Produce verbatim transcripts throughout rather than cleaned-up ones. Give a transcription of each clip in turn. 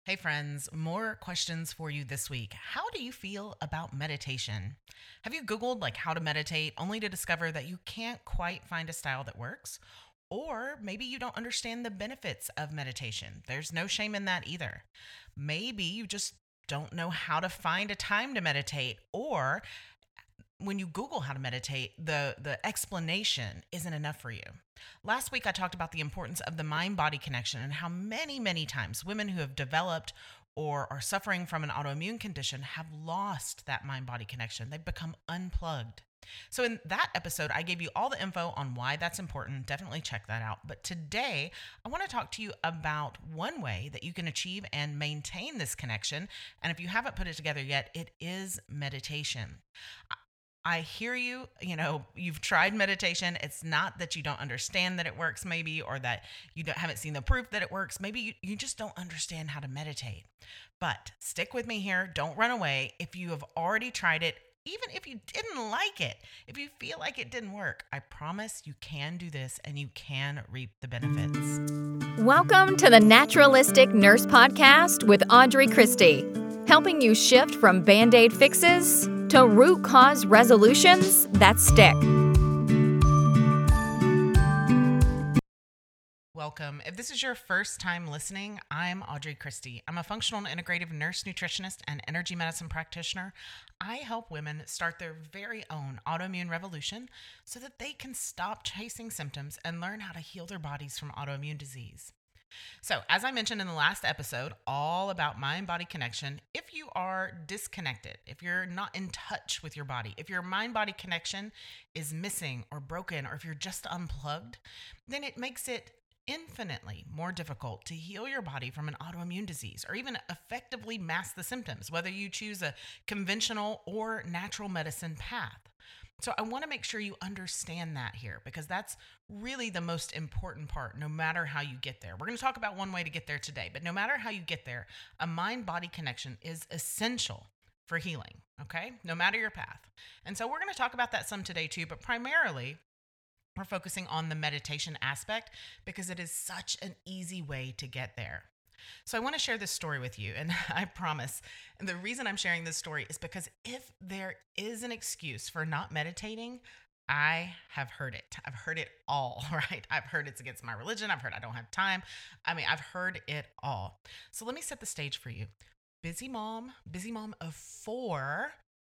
Hey friends, more questions for you this week. How do you feel about meditation? Have you Googled like how to meditate only to discover that you can't quite find a style that works? Or maybe you don't understand the benefits of meditation. There's no shame in that either. Maybe you just don't know how to find a time to meditate, or when you Google how to meditate, the the explanation isn't enough for you. Last week I talked about the importance of the mind-body connection and how many, many times women who have developed or are suffering from an autoimmune condition have lost that mind-body connection. They've become unplugged. So in that episode, I gave you all the info on why that's important. Definitely check that out. But today, I want to talk to you about one way that you can achieve and maintain this connection. And if you haven't put it together yet, it is meditation. I hear you, you know, you've tried meditation. It's not that you don't understand that it works maybe, or that you don't, haven't seen the proof that it works. Maybe you, you just don't understand how to meditate. But stick with me here. Don't run away. If you have already tried it, even if you didn't like it, if you feel like it didn't work, I promise you can do this and you can reap the benefits. Welcome to the Naturalistic Nurse Podcast with Audrey Christie, helping you shift from Band-Aid fixes to root cause resolutions that stick. Welcome. If this is your first time listening, I'm Audrey Christie. I'm a functional and integrative nurse nutritionist and energy medicine practitioner. I help women start their very own autoimmune revolution so that they can stop chasing symptoms and learn how to heal their bodies from autoimmune disease. So, as I mentioned in the last episode, all about mind-body connection, if you are disconnected, if you're not in touch with your body, if your mind-body connection is missing or broken, or if you're just unplugged, then it makes it infinitely more difficult to heal your body from an autoimmune disease or even effectively mask the symptoms, whether you choose a conventional or natural medicine path. So I want to make sure you understand that here, because that's really the most important part, no matter how you get there. We're going to talk about one way to get there today, but no matter how you get there, a mind-body connection is essential for healing, okay? No matter your path. And so we're going to talk about that some today too, but primarily we're focusing on the meditation aspect because it is such an easy way to get there. So I want to share this story with you, and I promise, and the reason I'm sharing this story is because if there is an excuse for not meditating, I have heard it. I've heard it all, right? I've heard it's against my religion. I've heard I don't have time. I mean, I've heard it all. So let me set the stage for you. Busy mom, busy mom of four,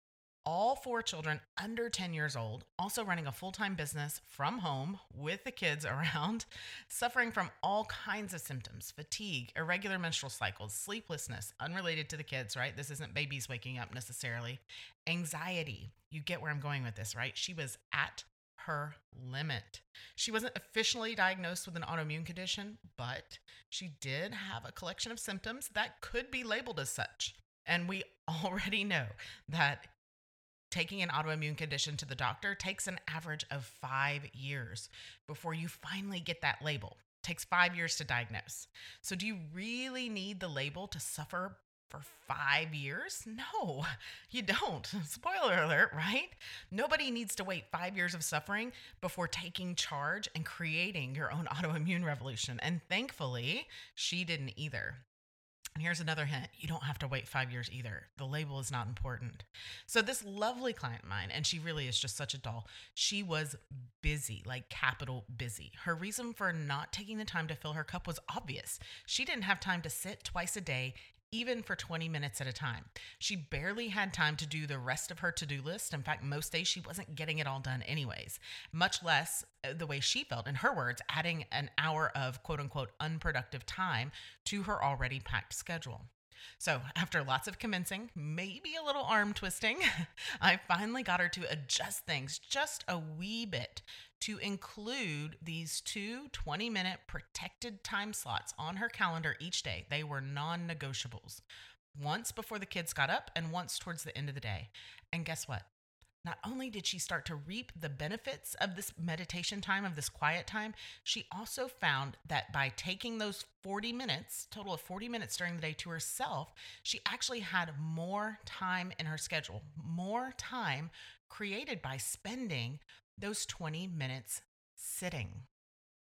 all four children under ten years old, also running a full-time business from home with the kids around, suffering from all kinds of symptoms: fatigue, irregular menstrual cycles, sleeplessness, unrelated to the kids, right? This isn't babies waking up necessarily. Anxiety. You get where I'm going with this, right? She was at her limit. She wasn't officially diagnosed with an autoimmune condition, but she did have a collection of symptoms that could be labeled as such. And we already know that taking an autoimmune condition to the doctor takes an average of five years before you finally get that label. It takes five years to diagnose. So do you really need the label to suffer for five years? No, you don't. Spoiler alert, right? Nobody needs to wait five years of suffering before taking charge and creating your own autoimmune revolution. And thankfully, she didn't either. And here's another hint. You don't have to wait five years either. The label is not important. So this lovely client of mine, and she really is just such a doll, she was busy, like capital busy. Her reason for not taking the time to fill her cup was obvious. She didn't have time to sit twice a day, even for twenty minutes at a time. She barely had time to do the rest of her to-do list. In fact, most days she wasn't getting it all done anyways, much less the way she felt, in her words, adding an hour of quote unquote unproductive time to her already packed schedule. So after lots of convincing, maybe a little arm twisting, I finally got her to adjust things just a wee bit to include these two twenty-minute protected time slots on her calendar each day. They were non-negotiables. Once before the kids got up and once towards the end of the day. And guess what? Not only did she start to reap the benefits of this meditation time, of this quiet time, she also found that by taking those forty minutes, total of forty minutes during the day to herself, she actually had more time in her schedule, more time created by spending those twenty minutes sitting.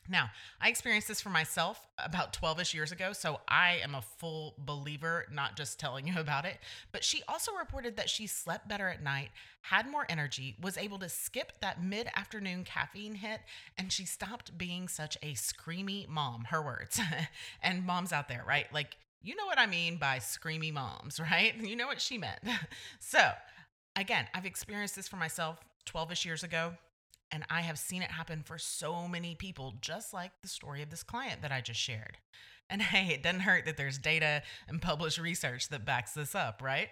Now, I experienced this for myself about twelve-ish years ago, so I am a full believer, not just telling you about it. But she also reported that she slept better at night, had more energy, was able to skip that mid-afternoon caffeine hit, and she stopped being such a screamy mom, her words. And moms out there, right? Like, you know what I mean by screamy moms, right? You know what she meant. So, again, I've experienced this for myself twelve-ish years ago. And I have seen it happen for so many people, just like the story of this client that I just shared. And hey, it doesn't hurt that there's data and published research that backs this up, right?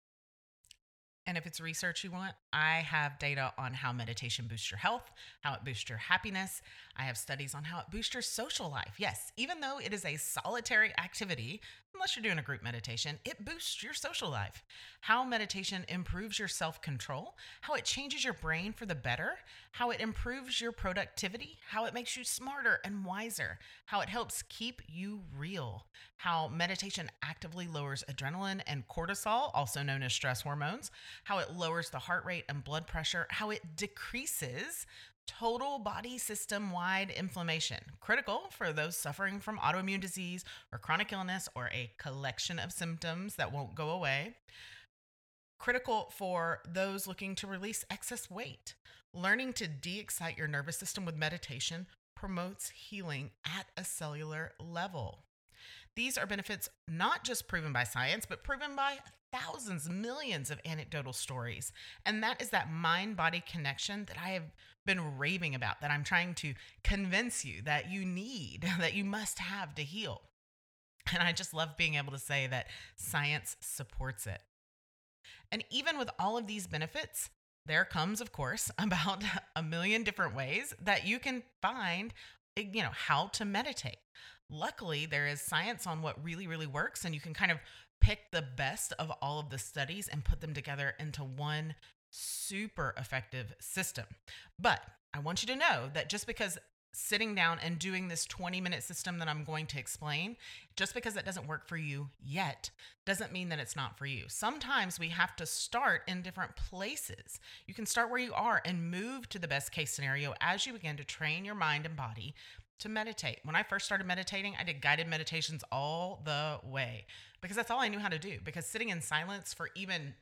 And if it's research you want, I have data on how meditation boosts your health, how it boosts your happiness. I have studies on how it boosts your social life. Yes, even though it is a solitary activity, unless you're doing a group meditation, it boosts your social life. How meditation improves your self-control, how it changes your brain for the better, how it improves your productivity, how it makes you smarter and wiser, how it helps keep you real, how meditation actively lowers adrenaline and cortisol, also known as stress hormones, how it lowers the heart rate and blood pressure, how it decreases total body system-wide inflammation, critical for those suffering from autoimmune disease or chronic illness or a collection of symptoms that won't go away, critical for those looking to release excess weight. Learning to de-excite your nervous system with meditation promotes healing at a cellular level. These are benefits not just proven by science, but proven by thousands, millions of anecdotal stories. And that is that mind-body connection that I have been raving about, that I'm trying to convince you that you need, that you must have to heal. And I just love being able to say that science supports it. And even with all of these benefits, there comes, of course, about a million different ways that you can find, you know, how to meditate. Luckily, there is science on what really, really works, and you can kind of pick the best of all of the studies and put them together into one super effective system. But I want you to know that just because sitting down and doing this twenty minute system that I'm going to explain, just because it doesn't work for you yet, doesn't mean that it's not for you. Sometimes we have to start in different places. You can start where you are and move to the best case scenario as you begin to train your mind and body to meditate. When I first started meditating, I did guided meditations all the way because that's all I knew how to do. Because sitting in silence for even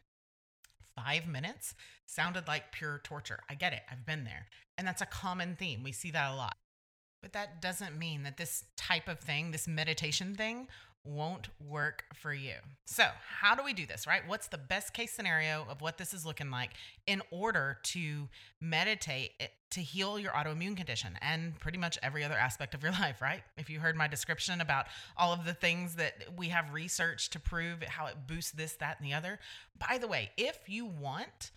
five minutes sounded like pure torture. I get it. I've been there. And that's a common theme. We see that a lot. But that doesn't mean that this type of thing, this meditation thing, won't work for you. So how do we do this, right? What's the best case scenario of what this is looking like in order to meditate to heal your autoimmune condition and pretty much every other aspect of your life, right? If you heard my description about all of the things that we have research to prove how it boosts this, that, and the other. By the way, if you want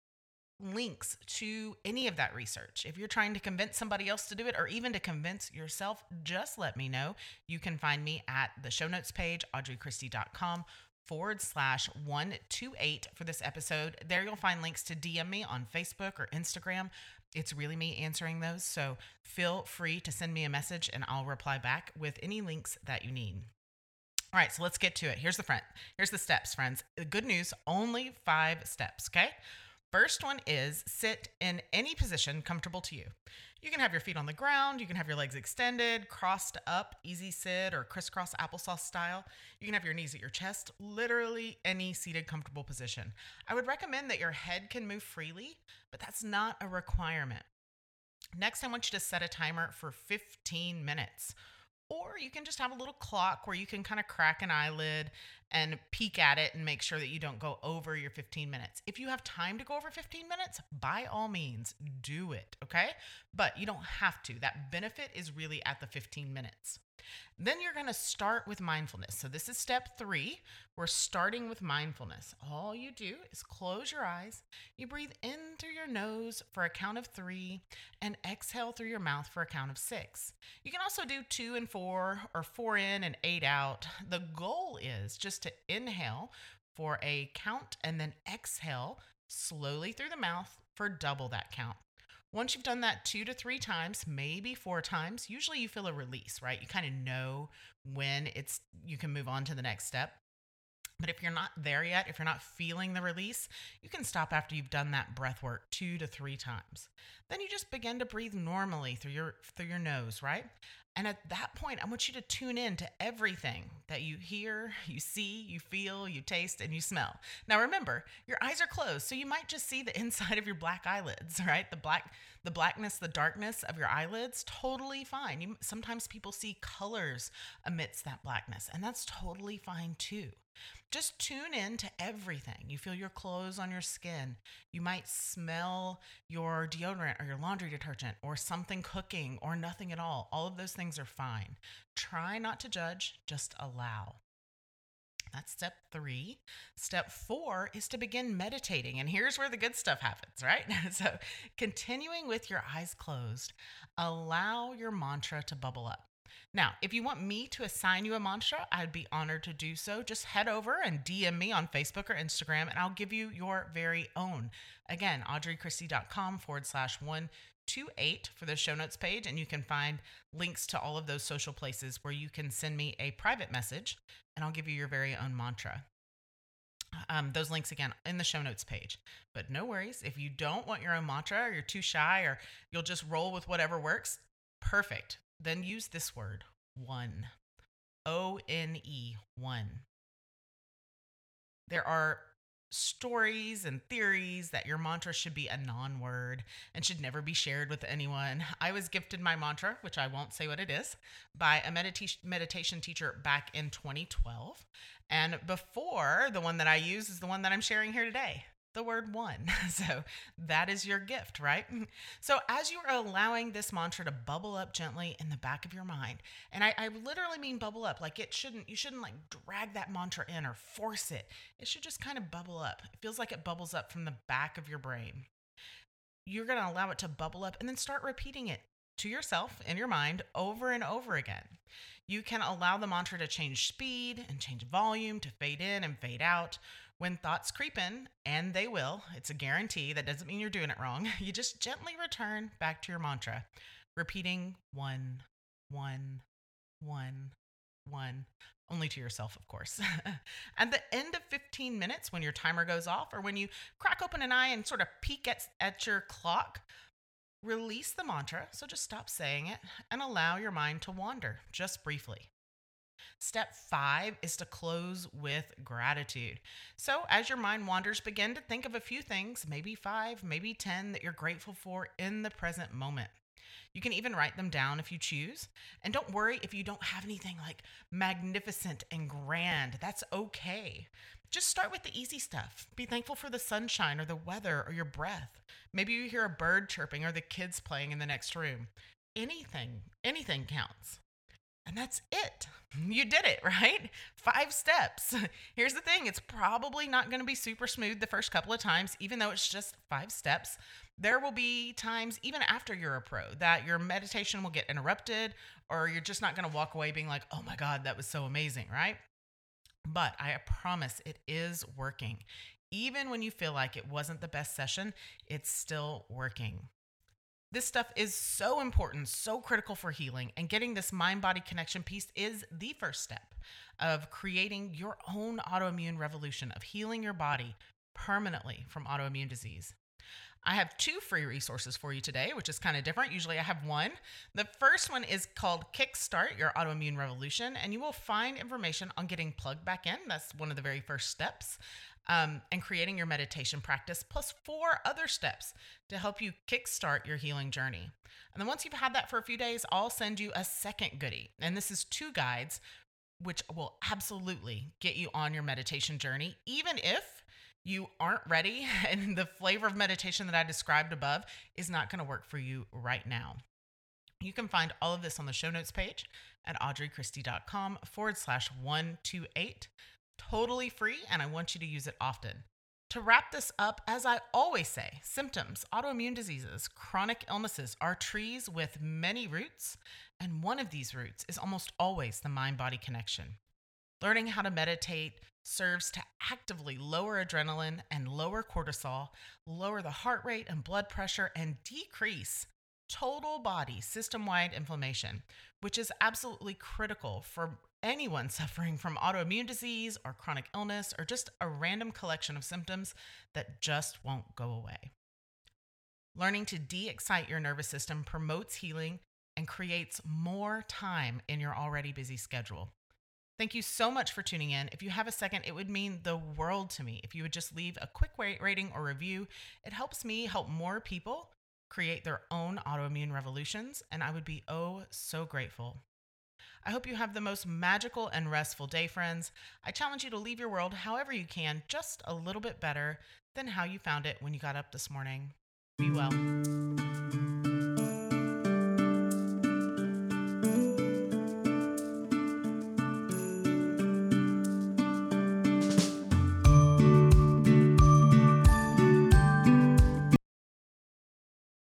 links to any of that research, if you're trying to convince somebody else to do it or even to convince yourself, just let me know. You can find me at the show notes page, audreychristie.com forward slash 128 for this episode. There you'll find links to D M me on Facebook or Instagram. It's really me answering those. So feel free to send me a message and I'll reply back with any links that you need. All right, so let's get to it. Here's the front. Here's the steps, friends. Good news, only five steps, okay? First one is sit in any position comfortable to you. You can have your feet on the ground. You can have your legs extended, crossed up, easy sit, or crisscross applesauce style. You can have your knees at your chest, literally any seated comfortable position. I would recommend that your head can move freely, but that's not a requirement. Next, I want you to set a timer for fifteen minutes. Or you can just have a little clock where you can kind of crack an eyelid and peek at it and make sure that you don't go over your fifteen minutes. If you have time to go over fifteen minutes, by all means, do it, okay? But you don't have to. That benefit is really at the fifteen minutes. Then you're going to start with mindfulness. So this is step three. We're starting with mindfulness. All you do is close your eyes. You breathe in through your nose for a count of three and exhale through your mouth for a count of six. You can also do two and four or four in and eight out. The goal is just to inhale for a count and then exhale slowly through the mouth for double that count. Once you've done that two to three times, maybe four times, usually you feel a release, right? You kind of know when it's you can move on to the next step. But if you're not there yet, if you're not feeling the release, you can stop after you've done that breath work two to three times. Then you just begin to breathe normally through your through your nose, right? And at that point, I want you to tune in to everything that you hear, you see, you feel, you taste, and you smell. Now remember, your eyes are closed, so you might just see the inside of your black eyelids, right? The black the blackness, the darkness of your eyelids, totally fine. You, sometimes people see colors amidst that blackness, and that's totally fine too. Just tune in to everything. You feel your clothes on your skin. You might smell your deodorant or your laundry detergent or something cooking or nothing at all. All of those things are fine. Try not to judge, just allow. That's step three. Step four is to begin meditating. And here's where the good stuff happens, right? So continuing with your eyes closed, allow your mantra to bubble up. Now, if you want me to assign you a mantra, I'd be honored to do so. Just head over and D M me on Facebook or Instagram, and I'll give you your very own. Again, audreychristie.com forward slash 128 for the show notes page, and you can find links to all of those social places where you can send me a private message, and I'll give you your very own mantra. Um, those links again in the show notes page. But no worries, if you don't want your own mantra, or you're too shy, or you'll just roll with whatever works, perfect. Then use this word, one. O N E, one. There are stories and theories that your mantra should be a non-word and should never be shared with anyone. I was gifted my mantra, which I won't say what it is, by a medita- meditation teacher back in twenty twelve. And before, the one that I use is the one that I'm sharing here today. The word one. So that is your gift, right? So as you are allowing this mantra to bubble up gently in the back of your mind, and I, I literally mean bubble up, like it shouldn't, you shouldn't like drag that mantra in or force it. It should just kind of bubble up. It feels like it bubbles up from the back of your brain. You're going to allow it to bubble up and then start repeating it to yourself in your mind over and over again. You can allow the mantra to change speed and change volume, to fade in and fade out. When thoughts creep in, and they will, it's a guarantee, that doesn't mean you're doing it wrong. You just gently return back to your mantra, repeating one, one, one, one, only to yourself, of course. At the end of fifteen minutes, when your timer goes off, or when you crack open an eye and sort of peek at, at your clock, release the mantra, so just stop saying it, and allow your mind to wander, just briefly. Step five is to close with gratitude. So as your mind wanders, begin to think of a few things, maybe five, maybe ten, that you're grateful for in the present moment. You can even write them down if you choose. And don't worry if you don't have anything like magnificent and grand. That's okay. Just start with the easy stuff. Be thankful for the sunshine or the weather or your breath. Maybe you hear a bird chirping or the kids playing in the next room. Anything, anything counts. And that's it. You did it, right? Five steps. Here's the thing. It's probably not going to be super smooth the first couple of times, even though it's just five steps. There will be times, even after you're a pro, that your meditation will get interrupted, or you're just not going to walk away being like, oh my God, that was so amazing, right? But I promise it is working. Even when you feel like it wasn't the best session, it's still working. This stuff is so important, so critical for healing, and getting this mind-body connection piece is the first step of creating your own autoimmune revolution, of healing your body permanently from autoimmune disease. I have two free resources for you today, which is kind of different. Usually I have one. The first one is called Kickstart Your Autoimmune Revolution, and you will find information on getting plugged back in. That's one of the very first steps. Um, and creating your meditation practice, plus four other steps to help you kickstart your healing journey. And then once you've had that for a few days, I'll send you a second goodie. And this is two guides, which will absolutely get you on your meditation journey, even if you aren't ready and the flavor of meditation that I described above is not going to work for you right now. You can find all of this on the show notes page at audreychristie.com forward slash 128. Totally free, and I want you to use it often. To wrap this up, as I always say, symptoms, autoimmune diseases, chronic illnesses are trees with many roots, and one of these roots is almost always the mind-body connection. Learning how to meditate serves to actively lower adrenaline and lower cortisol, lower the heart rate and blood pressure, and decrease total body system-wide inflammation, which is absolutely critical for anyone suffering from autoimmune disease or chronic illness or just a random collection of symptoms that just won't go away. Learning to de-excite your nervous system promotes healing and creates more time in your already busy schedule. Thank you so much for tuning in. If you have a second, it would mean the world to me if you would just leave a quick rating or review. It helps me help more people create their own autoimmune revolutions, and I would be oh so grateful. I hope you have the most magical and restful day, friends. I challenge you to leave your world however you can, just a little bit better than how you found it when you got up this morning. Be well.